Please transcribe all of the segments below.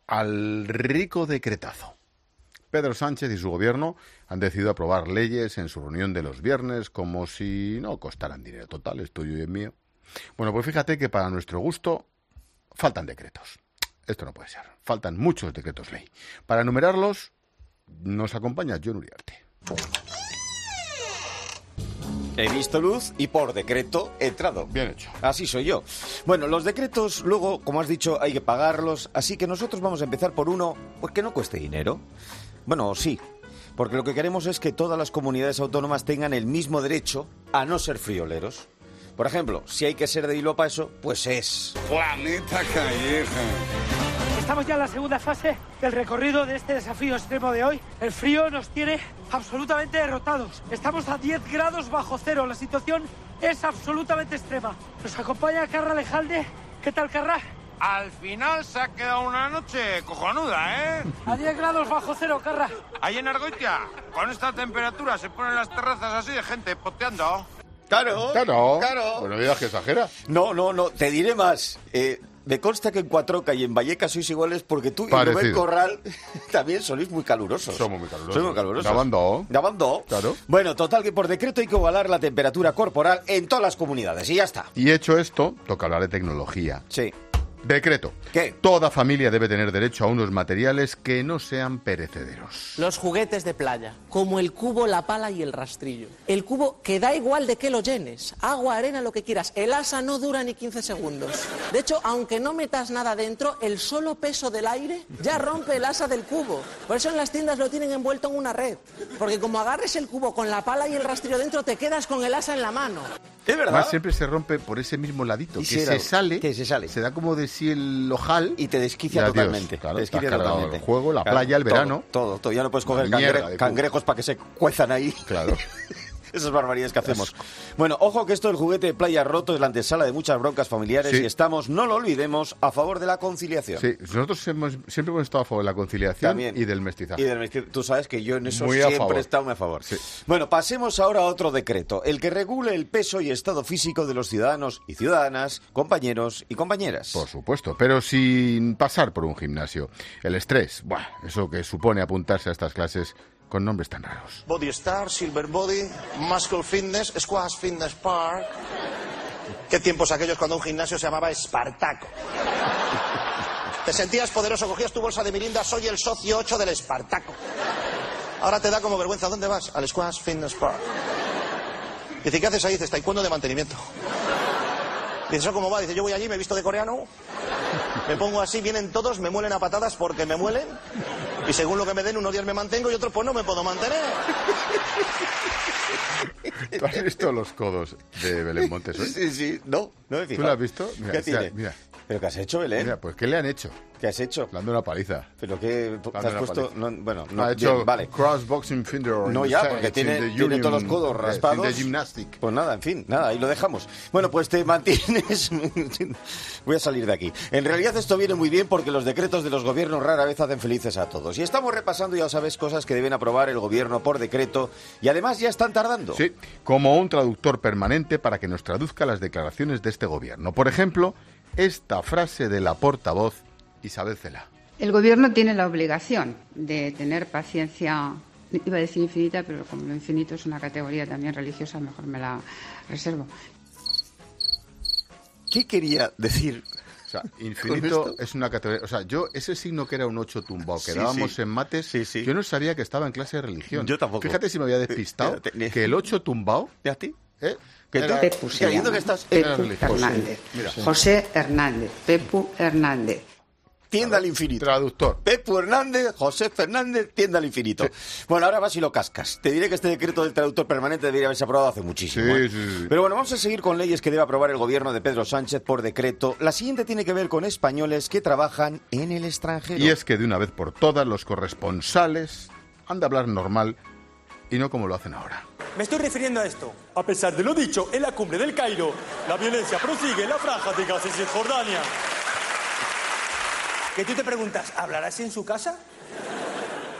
al rico decretazo. Pedro Sánchez y su gobierno han decidido aprobar leyes en su reunión de los viernes como si no costaran dinero. Total, es tuyo y es mío. Bueno, pues fíjate que para nuestro gusto faltan decretos. Esto no puede ser. Faltan muchos decretos ley. Para enumerarlos nos acompaña Jon Uriarte. He visto luz y por decreto he entrado. Bien hecho. Así soy yo. Bueno, los decretos luego, como has dicho, hay que pagarlos, así que nosotros vamos a empezar por uno pues que no cueste dinero. Bueno, sí, porque lo que queremos es que todas las comunidades autónomas tengan el mismo derecho a no ser frioleros. Por ejemplo, si hay que ser de Bilbao para eso, pues es... Planeta Calleja. Estamos ya en la segunda fase del recorrido de este desafío extremo de hoy. El frío nos tiene absolutamente derrotados. Estamos a 10 grados bajo cero. La situación es absolutamente extrema. Nos acompaña Carra Lejalde. ¿Qué tal, Carra? Al final se ha quedado una noche cojonuda, ¿eh? A 10 grados bajo cero, Carra. Ahí en Argoitia, con esta temperatura se ponen las terrazas así de gente poteando. Claro. Bueno, digas que exagera. No, te diré más. Me consta que en Cuatroca y en Vallecas sois iguales porque tú y Rubén Corral también sois muy calurosos. Somos muy calurosos. Gabando. Claro. Bueno, total que por decreto hay que igualar la temperatura corporal en todas las comunidades y ya está. Y hecho esto, toca hablar de tecnología. Sí. Decreto. ¿Qué? Toda familia debe tener derecho a unos materiales que no sean perecederos. Los juguetes de playa, como el cubo, la pala y el rastrillo. El cubo que da igual de qué lo llenes, agua, arena, lo que quieras. El asa no dura ni 15 segundos. De hecho, aunque no metas nada dentro, el solo peso del aire ya rompe el asa del cubo. Por eso en las tiendas lo tienen envuelto en una red. Porque como agarres el cubo con la pala y el rastrillo dentro, te quedas con el asa en la mano. ¿Es verdad? Además, siempre se rompe por ese mismo ladito, que se sale. Se da como de si el ojal. Y te desquicia totalmente. Claro, te desquicia totalmente. El juego, la playa, el verano. Todo. Ya no puedes coger cangrejos para que se cuezan ahí. Claro. Esas barbaridades que hacemos. Bueno, ojo que esto del juguete de playa roto es la antesala de muchas broncas familiares y estamos, no lo olvidemos, a favor de la conciliación. Sí, nosotros siempre hemos estado a favor de la conciliación también, y del mestizaje. Tú sabes que yo en eso muy siempre he estado muy a favor. Sí. Bueno, pasemos ahora a otro decreto, el que regule el peso y estado físico de los ciudadanos y ciudadanas, compañeros y compañeras. Por supuesto, pero sin pasar por un gimnasio. El estrés, eso que supone apuntarse a estas clases con nombres tan raros. Body Star, Silver Body, Muscle Fitness, Squash Fitness Park. ¿Qué tiempos aquellos cuando un gimnasio se llamaba Espartaco? Te sentías poderoso, cogías tu bolsa de mirinda, soy el socio 8 del Espartaco. Ahora te da como vergüenza, ¿dónde vas? Al Squash Fitness Park. Dice, ¿qué haces ahí? Dices, taekwondo de mantenimiento. Dice, ¿eso cómo va? Dice, yo voy allí, me he visto de coreano, me pongo así, vienen todos, me muelen a patadas porque me muelen. Y según lo que me den, unos días me mantengo y otros pues no me puedo mantener. ¿Tú has visto los codos de Belén Montes hoy? Sí. No me he fijado. ¿Tú lo has visto? Mira, ¿Qué tiene? Mira. ¿Pero qué has hecho, Belén? Mira, pues ¿qué le han hecho? ¿Qué has hecho? Dando una paliza. ¿Pero qué? ¿Te has puesto? Ha hecho bien, vale. cross-boxing finger. No, ya, porque tiene todos los codos raspados. De gymnastic. Pues nada, en fin, ahí lo dejamos. Bueno, pues te mantienes... Voy a salir de aquí. En realidad esto viene muy bien porque los decretos de los gobiernos rara vez hacen felices a todos. Y estamos repasando, ya sabes, cosas que deben aprobar el gobierno por decreto y además ya están tardando. Sí, como un traductor permanente para que nos traduzca las declaraciones de este gobierno. Por ejemplo, esta frase de la portavoz Isabel Cela. El Gobierno tiene la obligación de tener paciencia, iba a decir infinita, pero como lo infinito es una categoría también religiosa, mejor me la reservo. ¿Qué quería decir? O sea, infinito es una categoría... O sea, yo, ese signo que era un 8 tumbado, que dábamos en mates, yo no sabía que estaba en clase de religión. Yo tampoco. Fíjate si me había despistado, que el 8 tumbado... ¿Y a ti? Pepu se llama. Pepu Hernández. José Hernández. Pepu Hernández. Tienda al infinito. Traductor. Pepu Hernández, José Fernández, tienda al infinito. Sí. Bueno, ahora vas y lo cascas. Te diré que este decreto del traductor permanente debería haberse aprobado hace muchísimo. Sí. Pero bueno, vamos a seguir con leyes que debe aprobar el gobierno de Pedro Sánchez por decreto. La siguiente tiene que ver con españoles que trabajan en el extranjero. Y es que de una vez por todas los corresponsales han de hablar normal y no como lo hacen ahora. Me estoy refiriendo a esto. A pesar de lo dicho, en la cumbre del Cairo, la violencia prosigue en la franja de Gaza y Cisjordania. Que tú te preguntas, ¿hablará así en su casa?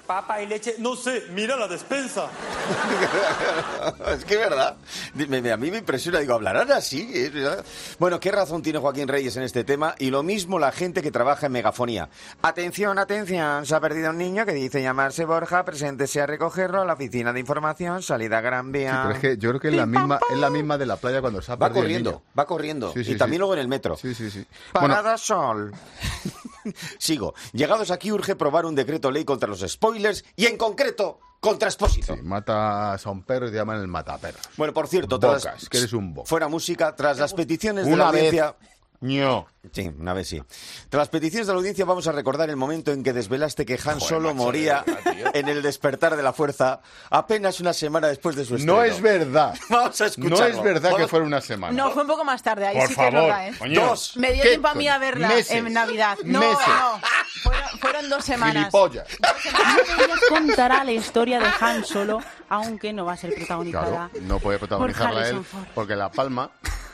papa y leche. No sé, mira la despensa. Es que es verdad. A mí me impresiona, digo, ¿hablarán así? Bueno, ¿qué razón tiene Joaquín Reyes en este tema? Y lo mismo la gente que trabaja en megafonía. Atención, atención, se ha perdido un niño que dice llamarse Borja, preséntese a recogerlo a la oficina de información, salida Gran Vía. Sí, pero es que yo creo que es la misma de la playa cuando se ha perdido el niño. Va corriendo. Sí, sí, y también sí. luego en el metro. Sí. Parada Sol. Sigo. Llegados aquí urge probar un decreto ley contra los spoilers y en concreto contra Expósito. Sí, matas a un perro y te llaman el mataperros. Bueno, por cierto, Bocas, que eres un boca. fuera música, tras las peticiones de la Una vez. audiencia... ño. Sí, una vez sí. Tras las peticiones de la audiencia vamos a recordar el momento en que desvelaste que Han Solo moría en el despertar de la fuerza apenas una semana después de su estreno. No es verdad. Vamos a escucharlo. No es verdad Vamos- que fuera una semana. No, fue un poco más tarde, ahí Por sí favor, que es verdad, ¿eh? coño. Dos. Me dio ¿Qué tiempo a mí a coño? verla Meses. en Navidad. No, Meses. no. Fueron 2 semanas. Gilipollas. Ella contará la historia de Han Solo, aunque no va a ser protagonizada. Claro, no puede protagonizarla por él Harrison Ford. porque La Palma...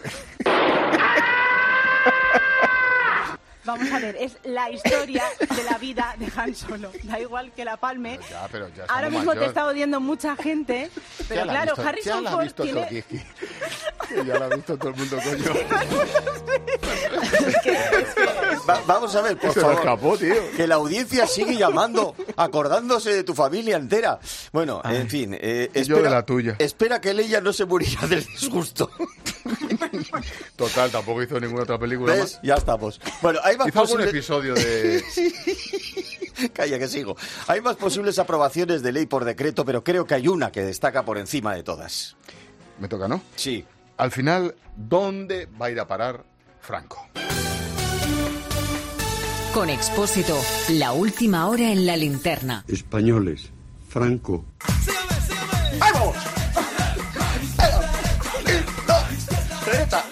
Vamos a ver, es la historia de la vida de Han Solo. Da igual que la palme. Pero ya Ahora somos mismo te mayor. está odiando mucha gente, pero claro, Harrison Ford tiene... Que ya la ha visto todo el mundo, coño. Vamos a ver, por Se lo favor. escapó, tío. Que la audiencia sigue llamando, acordándose de tu familia entera. Bueno, en fin. yo de la tuya. Espera que Leia no se muriera del disgusto. Total, tampoco hizo ninguna otra película ¿Ves? más. Ya estamos. Bueno, hay más Hizo algún posibles... episodio de... Calla, que sigo. Hay más posibles aprobaciones de ley por decreto, pero creo que hay una que destaca por encima de todas. Me toca, ¿no? Sí. Al final, ¿dónde va a ir a parar Franco? Con Expósito, la última hora en la linterna. Españoles, Franco. ¡Ahí vamos! Derecha,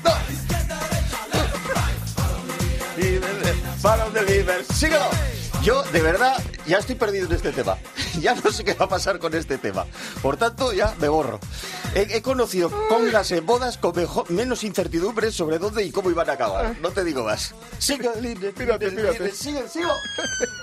para un deliver, síguelo. Yo, de verdad, ya estoy perdido en este tema. Ya no sé qué va a pasar con este tema. Por tanto, ya me borro. He conocido congras en bodas con menos incertidumbre sobre dónde y cómo iban a acabar. No te digo más. Sigue, Pírate. sigue.